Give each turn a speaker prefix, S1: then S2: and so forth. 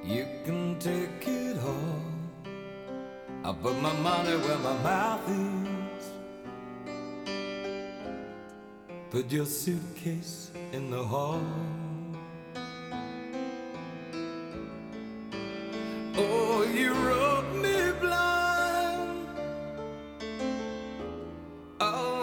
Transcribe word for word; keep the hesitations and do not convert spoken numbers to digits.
S1: You can take it all. I put my money where my mouth is. Put your suitcase in the hall. Oh, you wrote me blind. Oh,